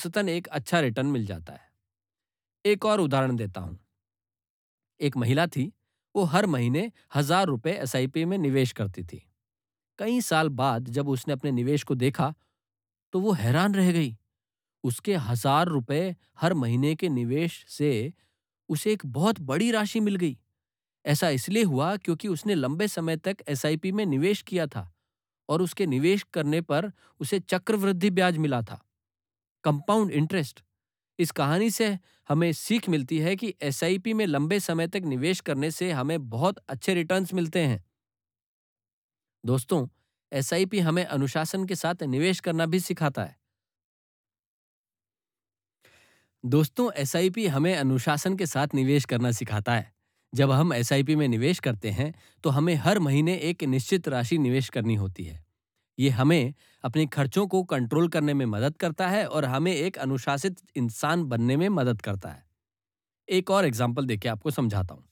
औसतन एक अच्छा रिटर्न मिल जाता है। एक और उदाहरण देता हूँ। एक महिला थी, वो हर महीने ₹1000 एसआईपी में निवेश करती थी। कई साल बाद जब उसने अपने निवेश को देखा, तो वो हैरान रह गई। उसके ₹1000 हर महीने के निवेश से उसे एक बहुत बड़ी राशि मिल गई। ऐसा इसलिए हुआ क्योंकि उसने लंबे समय तक एसआईपी में निवेश किया था और उसके निवेश करने पर उसे चक्रवृद्धि ब्याज मिला था, कंपाउंड इंटरेस्ट। इस कहानी से हमें सीख मिलती है कि एसआईपी में लंबे समय तक निवेश करने से हमें बहुत अच्छे रिटर्न्स मिलते हैं। दोस्तों, एसआईपी हमें अनुशासन के साथ निवेश करना भी सिखाता है। दोस्तों, एसआईपी हमें अनुशासन के साथ निवेश करना सिखाता है। जब हम एसआईपी में निवेश करते हैं, तो हमें हर महीने एक निश्चित राशि निवेश करनी होती है। ये हमें अपने खर्चों को कंट्रोल करने में मदद करता है और हमें एक अनुशासित इंसान बनने में मदद करता है। एक और एग्जाम्पल देके आपको समझाता हूँ।